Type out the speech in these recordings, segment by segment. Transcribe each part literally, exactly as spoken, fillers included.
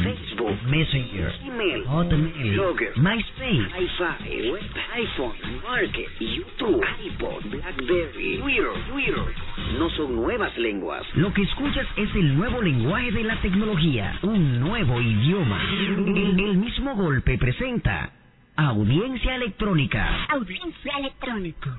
Facebook, Messenger, email, Hotmail, Blogger, MySpace, iFi, Web, iPhone, Market, YouTube, iPod, BlackBerry, Twitter, Twitter. No son nuevas lenguas. Lo que escuchas es el nuevo lenguaje de la tecnología, un nuevo idioma. El, el mismo golpe presenta Audiencia Electrónica. Audiencia Electrónica.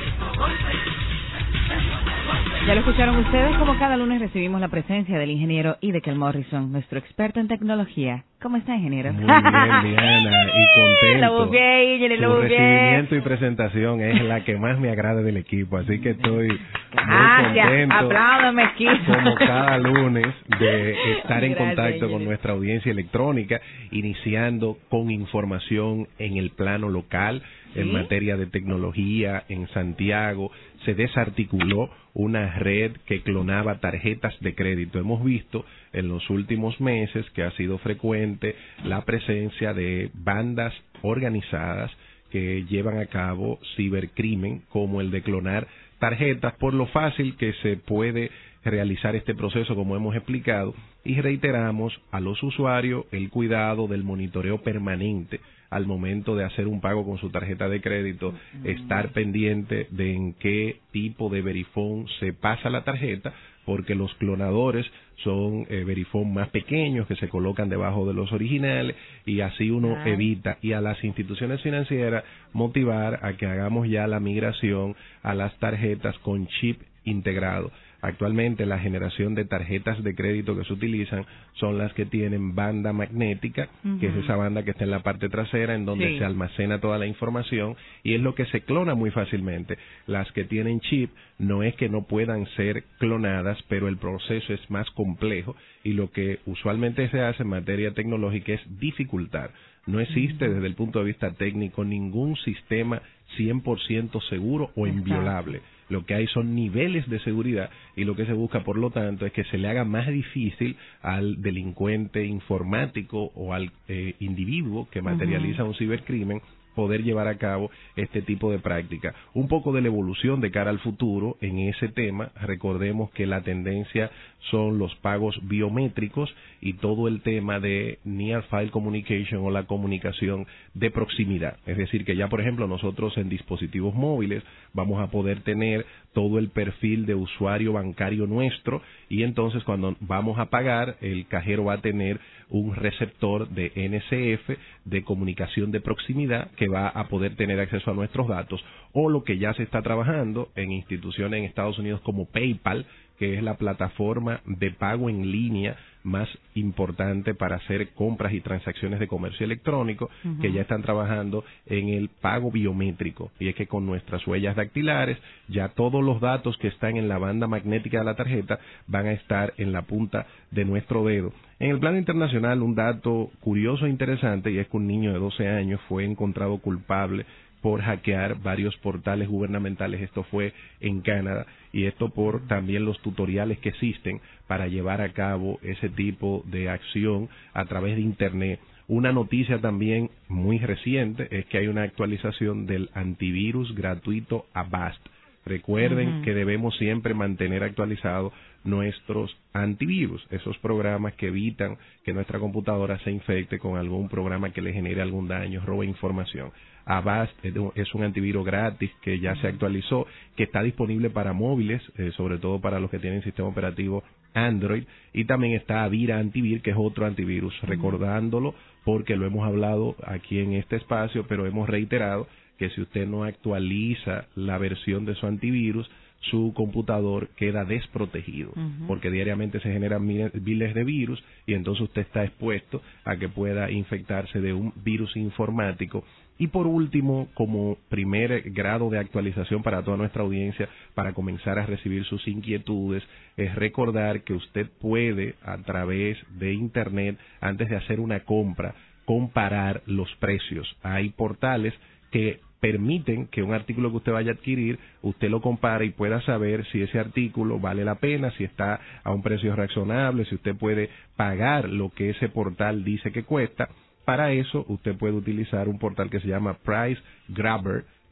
Ya lo escucharon ustedes, como cada lunes recibimos la presencia del ingeniero Idekel Morrison, nuestro experto en tecnología. ¿Cómo está, ingeniero? Muy bien, Diana, y contento. Lo busqué, ingeniero, lo Su busqué. recibimiento y presentación es la que más me agrada del equipo, así que estoy muy Gracias, contento, apláudame aquí. como cada lunes, de estar en Gracias, contacto con ingeniero. nuestra audiencia electrónica, iniciando con información en el plano local, ¿Sí? en materia de tecnología. En Santiago se desarticuló una red que clonaba tarjetas de crédito. Hemos visto en los últimos meses que ha sido frecuente la presencia de bandas organizadas que llevan a cabo cibercrimen, como el de clonar tarjetas, por lo fácil que se puede realizar este proceso, como hemos explicado, y reiteramos a los usuarios el cuidado del monitoreo permanente al momento de hacer un pago con su tarjeta de crédito, estar pendiente de en qué tipo de verifón se pasa la tarjeta, porque los clonadores son eh, verifón más pequeños que se colocan debajo de los originales, y así uno Ay. evita, y a las instituciones financieras motivar a que hagamos ya la migración a las tarjetas con chip integrado. Actualmente la generación de tarjetas de crédito que se utilizan son las que tienen banda magnética, uh-huh. que es esa banda que está en la parte trasera, en donde sí. se almacena toda la información, y es lo que se clona muy fácilmente. Las que tienen chip no es que no puedan ser clonadas, pero el proceso es más complejo, y lo que usualmente se hace en materia tecnológica es dificultar. No existe uh-huh. desde el punto de vista técnico ningún sistema cien por ciento seguro o inviolable. Lo que hay son niveles de seguridad, y lo que se busca, por lo tanto, es que se le haga más difícil al delincuente informático o al eh, individuo que materializa uh-huh. un cibercrimen poder llevar a cabo este tipo de práctica. Un poco de la evolución de cara al futuro en ese tema. Recordemos que la tendencia son los pagos biométricos y todo el tema de Near File Communication, o la comunicación de proximidad. Es decir, que ya, por ejemplo, nosotros en dispositivos móviles vamos a poder tener todo el perfil de usuario bancario nuestro, y entonces cuando vamos a pagar, el cajero va a tener un receptor de N C F de comunicación de proximidad que va a poder tener acceso a nuestros datos, o lo que ya se está trabajando en instituciones en Estados Unidos como PayPal, que es la plataforma de pago en línea más importante para hacer compras y transacciones de comercio electrónico, uh-huh. que ya están trabajando en el pago biométrico, y es que con nuestras huellas dactilares ya todos los datos que están en la banda magnética de la tarjeta van a estar en la punta de nuestro dedo. En el plano internacional, un dato curioso e interesante, y es que un niño de doce años fue encontrado culpable por hackear varios portales gubernamentales. Esto fue en Canadá, y esto por también los tutoriales que existen para llevar a cabo ese tipo de acción a través de Internet. Una noticia también muy reciente es que hay una actualización del antivirus gratuito Avast. Recuerden uh-huh. que debemos siempre mantener actualizados nuestros antivirus, esos programas que evitan que nuestra computadora se infecte con algún programa que le genere algún daño, robe información. Avast es un antivirus gratis que ya se actualizó, que está disponible para móviles, eh, sobre todo para los que tienen sistema operativo Android, y también está Avira Antivir, que es otro antivirus, uh-huh. recordándolo porque lo hemos hablado aquí en este espacio, pero hemos reiterado que si usted no actualiza la versión de su antivirus, su computador queda desprotegido, uh-huh. porque diariamente se generan miles de virus, y entonces usted está expuesto a que pueda infectarse de un virus informático. Y por último, como primer grado de actualización para toda nuestra audiencia, para comenzar a recibir sus inquietudes, es recordar que usted puede, a través de Internet, antes de hacer una compra, comparar los precios. Hay portales que permiten que un artículo que usted vaya a adquirir, usted lo compare y pueda saber si ese artículo vale la pena, si está a un precio razonable, si usted puede pagar lo que ese portal dice que cuesta. Para eso, usted puede utilizar un portal que se llama Price Grabber,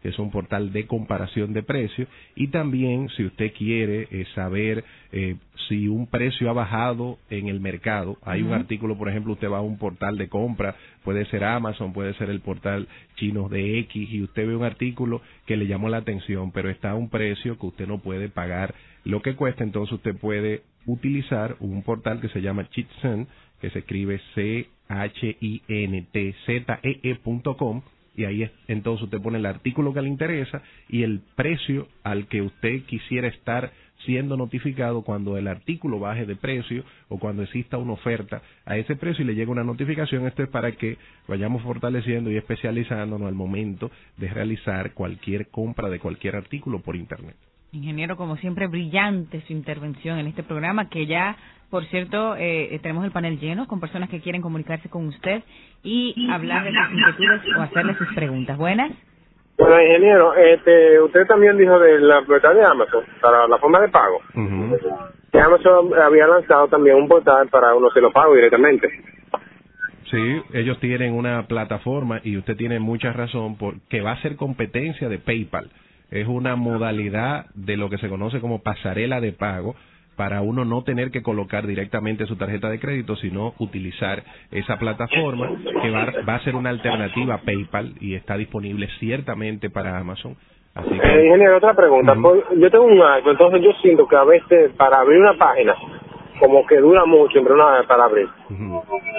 que es un portal de comparación de precios, y también si usted quiere eh, saber eh, si un precio ha bajado en el mercado, hay uh-huh. un artículo, por ejemplo, usted va a un portal de compra, puede ser Amazon, puede ser el portal chino de X, y usted ve un artículo que le llamó la atención, pero está a un precio que usted no puede pagar lo que cuesta, entonces usted puede utilizar un portal que se llama Chintz, que se escribe C H I N T Z E E punto com, y ahí es, entonces usted pone el artículo que le interesa y el precio al que usted quisiera estar siendo notificado cuando el artículo baje de precio o cuando exista una oferta a ese precio y le llega una notificación. Esto es para que vayamos fortaleciendo y especializándonos al momento de realizar cualquier compra de cualquier artículo por Internet. Ingeniero, como siempre, brillante su intervención en este programa, que ya, por cierto, eh, tenemos el panel lleno con personas que quieren comunicarse con usted y hablar de sus inquietudes o hacerle sus preguntas. ¿Buenas? Bueno, ingeniero, este, usted también dijo de la portal de Amazon para la forma de pago. Uh-huh. Que Amazon había lanzado también un portal para uno se lo pago directamente. Sí, ellos tienen una plataforma y usted tiene mucha razón porque va a ser competencia de PayPal. Es una modalidad de lo que se conoce como pasarela de pago para uno no tener que colocar directamente su tarjeta de crédito, sino utilizar esa plataforma que va, va a ser una alternativa a PayPal y está disponible ciertamente para Amazon. Así que, eh, ingeniero, otra pregunta. Uh-huh. Pues, yo tengo un iPhone, entonces yo siento que a veces para abrir una página como que dura mucho entre una para abrir. Uh-huh.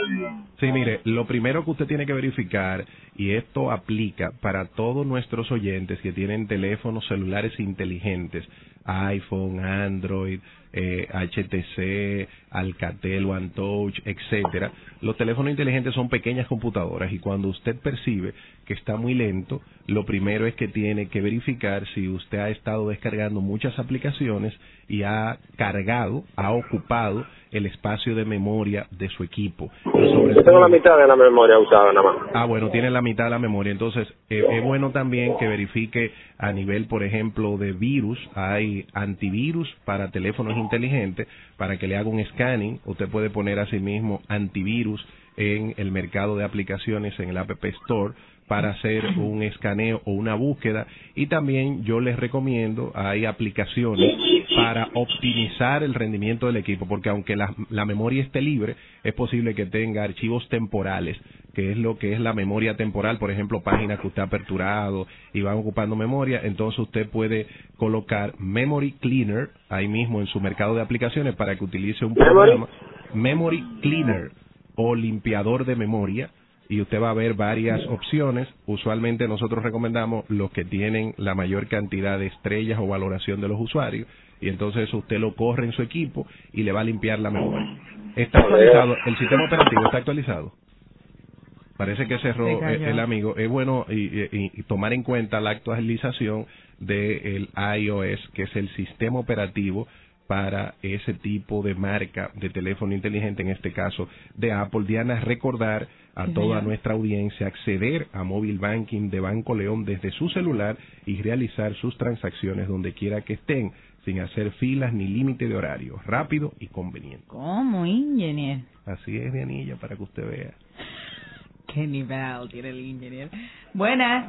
Sí, mire, lo primero que usted tiene que verificar, y esto aplica para todos nuestros oyentes que tienen teléfonos celulares inteligentes, iPhone, Android, eh, H T C, Alcatel, OneTouch, etcétera. Los teléfonos inteligentes son pequeñas computadoras y cuando usted percibe que está muy lento, lo primero es que tiene que verificar si usted ha estado descargando muchas aplicaciones y ha cargado, ha ocupado el espacio de memoria de su equipo. Y sobre Yo tengo todo, la mitad de la memoria usada nada más. Ah, bueno, tiene la mitad de la memoria. Entonces, eh, es bueno también que verifique a nivel, por ejemplo, de virus. Hay antivirus para teléfonos inteligentes, para que le haga un scanning. Usted puede poner asimismo antivirus en el mercado de aplicaciones en el App Store para hacer un escaneo o una búsqueda. Y también yo les recomiendo, hay aplicaciones para optimizar el rendimiento del equipo, porque aunque la, la memoria esté libre, es posible que tenga archivos temporales, que es lo que es la memoria temporal, por ejemplo, páginas que usted ha aperturado y van ocupando memoria. Entonces usted puede colocar Memory Cleaner ahí mismo en su mercado de aplicaciones para que utilice un programa Memory Cleaner o limpiador de memoria, y usted va a ver varias opciones. Usualmente nosotros recomendamos los que tienen la mayor cantidad de estrellas o valoración de los usuarios, y entonces usted lo corre en su equipo y le va a limpiar la memoria. Está actualizado, el sistema operativo está actualizado. Parece que cerró el, el amigo. Es bueno y, y, y tomar en cuenta la actualización del iOS, que es el sistema operativo para ese tipo de marca de teléfono inteligente, en este caso de Apple. Diana, recordar a toda nuestra audiencia acceder a Mobile Banking de Banco León desde su celular y realizar sus transacciones donde quiera que estén, sin hacer filas ni límite de horario, rápido y conveniente. ¿Cómo, ingeniero? Así es, Dianilla, para que usted vea. Qué nivel tiene el ingeniero. Buenas.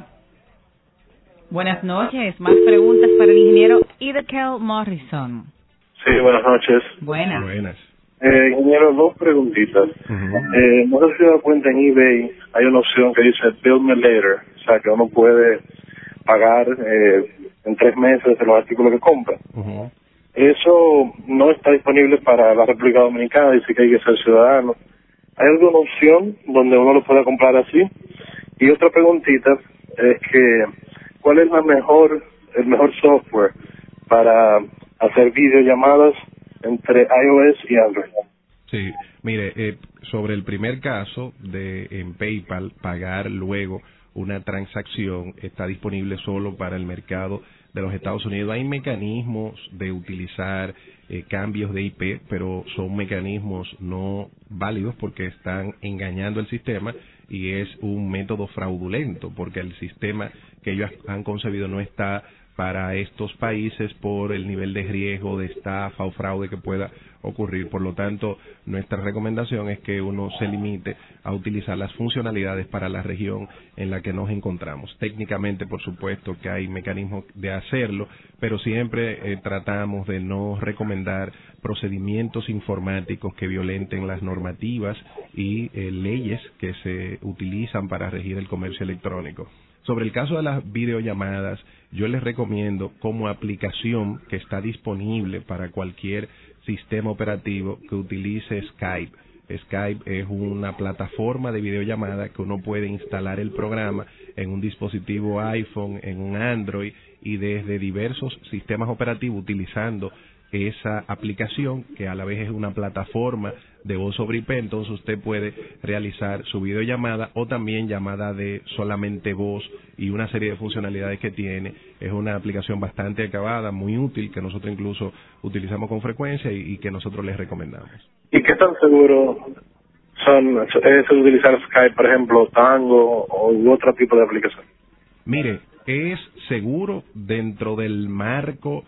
Buenas noches. Más preguntas para el ingeniero Edekel Morrison. Sí, buenas noches. Buenas. Buenas. Eh, ingeniero, dos preguntitas. Uh-huh. eh, no sé si se da cuenta, en eBay hay una opción que dice Bill Me Later, o sea, que uno puede pagar eh, en tres meses de los artículos que compra. Uh-huh. Eso no está disponible para la República Dominicana, dice que hay que ser ciudadano. ¿Hay alguna opción donde uno lo pueda comprar así? Y otra preguntita es que, ¿cuál es la mejor, el mejor software para hacer videollamadas entre iOS y Android? Sí, mire, eh, sobre el primer caso de en PayPal pagar luego una transacción, está disponible solo para el mercado de los Estados Unidos. Hay mecanismos de utilizar eh, cambios de I P, pero son mecanismos no válidos porque están engañando el sistema y es un método fraudulento porque el sistema que ellos han concebido no está para estos países por el nivel de riesgo de estafa o fraude que pueda ocurrir. Por lo tanto, nuestra recomendación es que uno se limite a utilizar las funcionalidades para la región en la que nos encontramos. Técnicamente, por supuesto, que hay mecanismos de hacerlo, pero siempre eh, tratamos de no recomendar procedimientos informáticos que violenten las normativas y eh, leyes que se utilizan para regir el comercio electrónico. Sobre el caso de las videollamadas, yo les recomiendo como aplicación que está disponible para cualquier sistema operativo que utilice Skype. Skype es una plataforma de videollamada que uno puede instalar el programa en un dispositivo iPhone, en un Android y desde diversos sistemas operativos utilizando esa aplicación que a la vez es una plataforma de voz sobre I P. Entonces usted puede realizar su videollamada o también llamada de solamente voz y una serie de funcionalidades que tiene. Es una aplicación bastante acabada, muy útil, que nosotros incluso utilizamos con frecuencia y, y que nosotros les recomendamos. ¿Y qué tan seguro son es utilizar Skype, por ejemplo, Tango o u otro tipo de aplicación? Mire, es seguro dentro del marco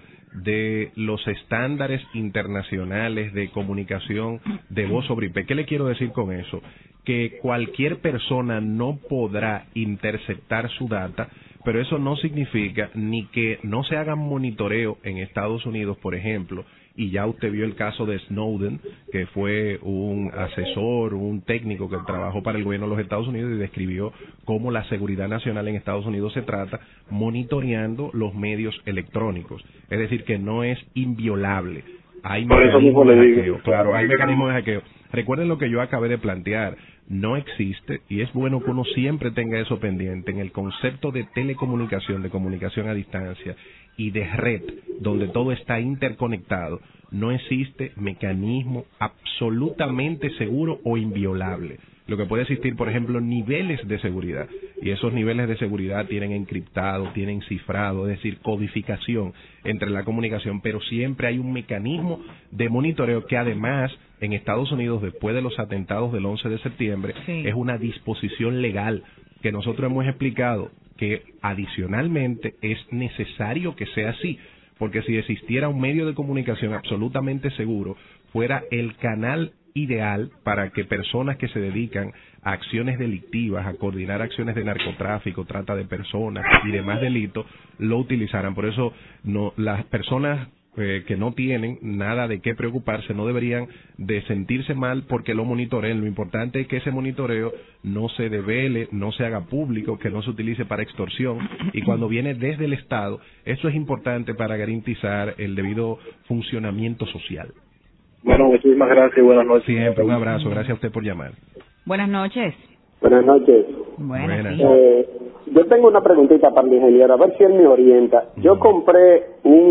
de los estándares internacionales de comunicación de voz sobre I P. ¿Qué le quiero decir con eso? Que cualquier persona no podrá interceptar su data, pero eso no significa ni que no se haga monitoreo en Estados Unidos, por ejemplo, y ya usted vio el caso de Snowden, que fue un asesor, un técnico que trabajó para el gobierno de los Estados Unidos y describió cómo la seguridad nacional en Estados Unidos se trata monitoreando los medios electrónicos. Es decir, que no es inviolable. Hay mecanismos de hackeo, claro, hay mecanismos de hackeo. Recuerden lo que yo acabé de plantear. No existe, y es bueno que uno siempre tenga eso pendiente, en el concepto de telecomunicación, de comunicación a distancia y de red, donde todo está interconectado, no existe mecanismo absolutamente seguro o inviolable. Lo que puede existir, por ejemplo, niveles de seguridad, y esos niveles de seguridad tienen encriptado, tienen cifrado, es decir, codificación entre la comunicación, pero siempre hay un mecanismo de monitoreo que además en Estados Unidos, después de los atentados del once de septiembre, sí, es una disposición legal que nosotros hemos explicado que adicionalmente es necesario que sea así, porque si existiera un medio de comunicación absolutamente seguro, fuera el canal ideal para que personas que se dedican a acciones delictivas, a coordinar acciones de narcotráfico, trata de personas y demás delitos, lo utilizaran. Por eso no, las personas eh, que no tienen nada de qué preocuparse no deberían de sentirse mal porque lo monitoreen. Lo importante es que ese monitoreo no se devele, no se haga público, que no se utilice para extorsión, y cuando viene desde el Estado, eso es importante para garantizar el debido funcionamiento social. Bueno, muchísimas gracias y buenas noches. Siempre un abrazo, gracias a usted por llamar. Buenas noches. Buenas noches. Buenas, Buenas. sí. Eh, yo tengo una preguntita para el ingeniero, a ver si él me orienta. Yo compré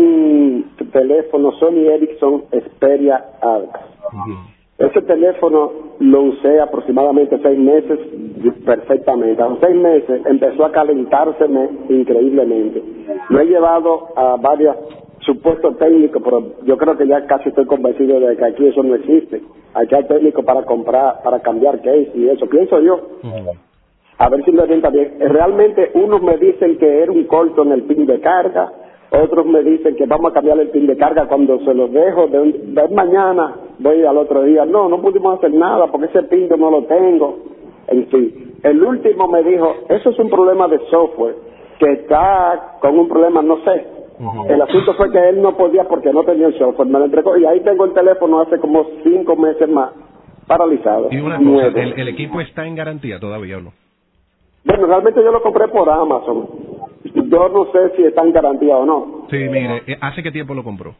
un teléfono Sony Ericsson Xperia Arc. Uh-huh. Ese teléfono lo usé aproximadamente seis meses perfectamente. A los seis meses empezó a calentárseme increíblemente. Lo he llevado a varias supuesto técnico, pero yo creo que ya casi estoy convencido de que aquí eso no existe. Aquí hay técnicos para comprar, para cambiar case y eso, pienso yo. Uh-huh. A ver si me orienta bien. Realmente unos me dicen que era un corto en el pin de carga, otros me dicen que vamos a cambiar el pin de carga cuando se los dejo, de, un, de mañana voy al otro día. No, no pudimos hacer nada porque ese pin yo no lo tengo. En fin, el último me dijo, eso es un problema de software, que está con un problema, no sé. Uh-huh. El asunto fue que él no podía porque no tenía el software, me lo entregó y ahí tengo el teléfono hace como cinco meses más paralizado. Y una cosa, ¿el, el equipo está en garantía todavía o no? Bueno, realmente yo lo compré por Amazon. Yo no sé si está en garantía o no. Sí, mire, ¿hace qué tiempo lo compró?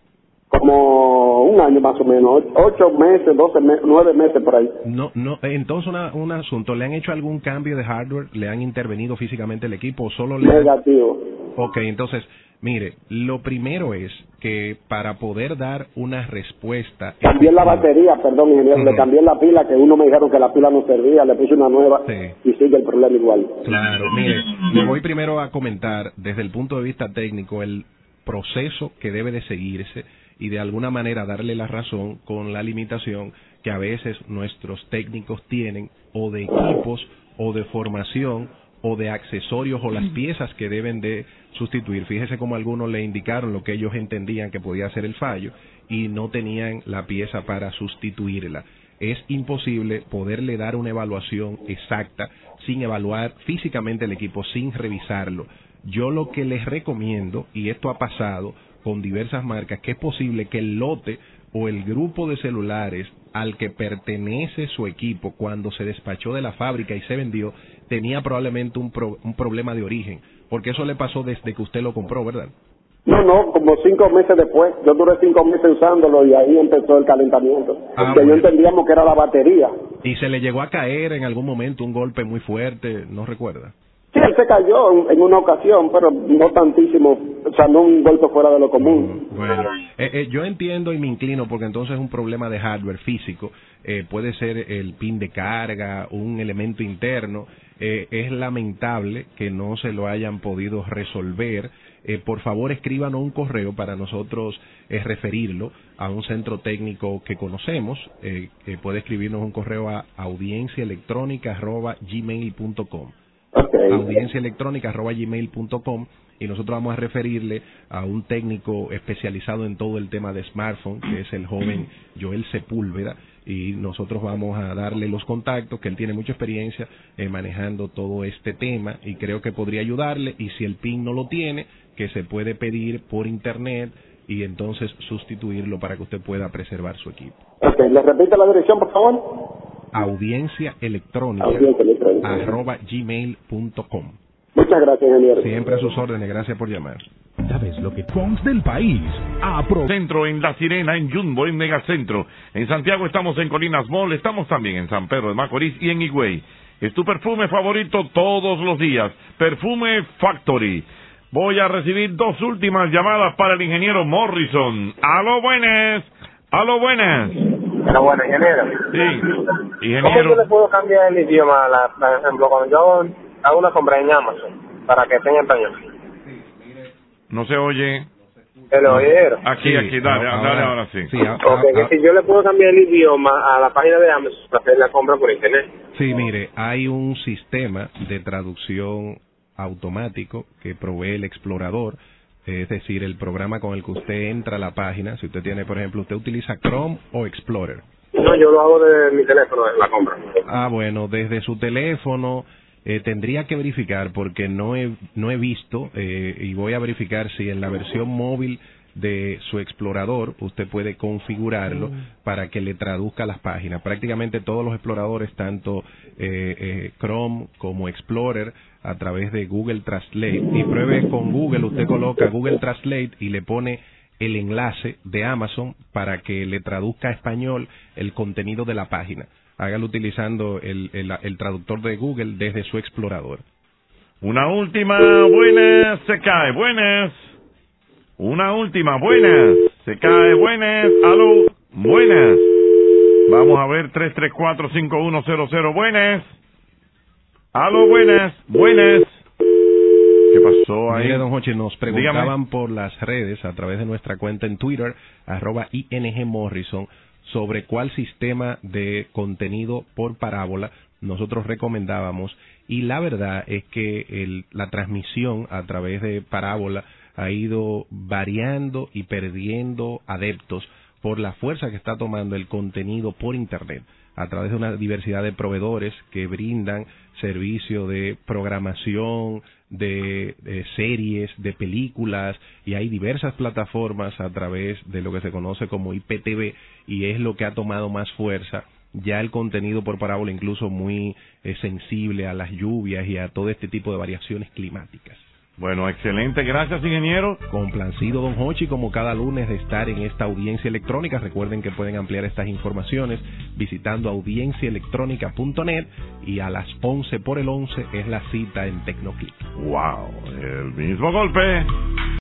Como un año más o menos, ocho meses, doce meses, nueve meses por ahí. No, no. Entonces, una, un asunto, ¿le han hecho algún cambio de hardware? ¿Le han intervenido físicamente el equipo o solo le han... Negativo. Ok, entonces, mire, lo primero es que para poder dar una respuesta... Cambié la batería, perdón, ingeniero, uh-huh. Le cambié la pila, que uno me dijeron que la pila no servía, le puse una nueva, sí, y sigue el problema igual. Claro, mire, le voy primero a comentar desde el punto de vista técnico el proceso que debe de seguirse y de alguna manera darle la razón con la limitación que a veces nuestros técnicos tienen o de equipos o de formación o de accesorios o las piezas que deben de sustituir. Fíjese cómo algunos le indicaron lo que ellos entendían que podía ser el fallo y no tenían la pieza para sustituirla. Es imposible poderle dar una evaluación exacta sin evaluar físicamente el equipo, sin revisarlo. Yo lo que les recomiendo, y esto ha pasado con diversas marcas, que es posible que el lote o el grupo de celulares al que pertenece su equipo cuando se despachó de la fábrica y se vendió, tenía probablemente un, pro, un problema de origen, porque eso le pasó desde que usted lo compró, ¿verdad? No, no, como cinco meses después. Yo duré cinco meses usándolo y ahí empezó el calentamiento. Ah, porque bueno. yo entendíamos que era la batería. ¿Y se le llegó a caer en algún momento un golpe muy fuerte? ¿No recuerda? Sí, él se cayó en, en una ocasión, pero no tantísimo, o sea, no un golpe fuera de lo común. Mm, bueno, eh, eh, yo entiendo y me inclino porque entonces es un problema de hardware físico, eh, puede ser el pin de carga, un elemento interno, eh, es lamentable que no se lo hayan podido resolver. Eh, por favor, escríbanos un correo para nosotros eh, referirlo a un centro técnico que conocemos. Eh, eh, puede escribirnos un correo a audiencia electrónica arroba gmail punto com. Okay. audiencia electrónica arroba gmail punto com, y nosotros vamos a referirle a un técnico especializado en todo el tema de smartphone, que es el joven Joel Sepúlveda, y nosotros vamos a darle los contactos, que él tiene mucha experiencia eh, manejando todo este tema y creo que podría ayudarle, y si el PIN no lo tiene, que se puede pedir por internet y entonces sustituirlo para que usted pueda preservar su equipo. Ok, ¿le repite la dirección, por favor? Audiencia electrónica, Audiencia electrónica. arroba gmail punto com. Muchas gracias, ingeniero. Siempre a sus órdenes, gracias por llamar. ¿Sabes lo que Fonts del país? Apro Centro en La Sirena, en Jumbo, en Megacentro. En Santiago estamos en Colinas Mall, estamos también en San Pedro de Macorís y en Higüey. Es tu perfume favorito todos los días. Perfume Factory. Voy a recibir dos últimas llamadas para el ingeniero Morrison. ¡Aló, buenas! ¡Aló, buenas! Pero bueno, ingeniero. Sí, ingeniero. ¿Cómo yo le puedo cambiar el idioma, la, por ejemplo, cuando yo hago una compra en Amazon, para que esté en español? No se oye. ¿El oyeron? Aquí, Sí, aquí, dale, ahora, dale, ahora sí. sí a- Ok, a- a- que si yo le puedo cambiar el idioma a la página de Amazon para hacer la compra por internet. Sí, mire, hay un sistema de traducción automático que provee el explorador, es decir, el programa con el que usted entra a la página. Si usted tiene, por ejemplo, usted utiliza Chrome o Explorer. No, yo lo hago de mi teléfono, la compra. Ah, bueno, desde su teléfono eh, tendría que verificar porque no he no he visto eh, y voy a verificar si en la versión móvil de su explorador usted puede configurarlo mm. para que le traduzca las páginas. Prácticamente todos los exploradores, tanto eh, eh, Chrome como Explorer, a través de Google Translate, y pruebe con Google, usted coloca Google Translate y le pone el enlace de Amazon para que le traduzca a español el contenido de la página. Hágalo utilizando el, el, el traductor de Google desde su explorador. Una última, buenas, se cae, buenas. Una última, buenas, se cae, buenas, aló, buenas. Vamos a ver, tres tres cuatro cinco uno cero cero, buenas. Aló, buenas, buenas. ¿Qué pasó ahí? Mire, don Jochi, nos preguntaban Dígame. por las redes, a través de nuestra cuenta en Twitter, arroba I N G Morrison, sobre cuál sistema de contenido por parábola nosotros recomendábamos, y la verdad es que el, la transmisión a través de parábola ha ido variando y perdiendo adeptos por la fuerza que está tomando el contenido por internet a través de una diversidad de proveedores que brindan servicio de programación, de, de series, de películas, y hay diversas plataformas a través de lo que se conoce como I P T V, y es lo que ha tomado más fuerza. Ya el contenido por parábola incluso muy eh, sensible a las lluvias y a todo este tipo de variaciones climáticas. Bueno, excelente, gracias, ingeniero. Complacido, don Hochi, como cada lunes de estar en esta audiencia electrónica. Recuerden que pueden ampliar estas informaciones visitando audiencia electrónica punto net, y a las once por el once es la cita en Tecnoclick. Wow, el mismo golpe.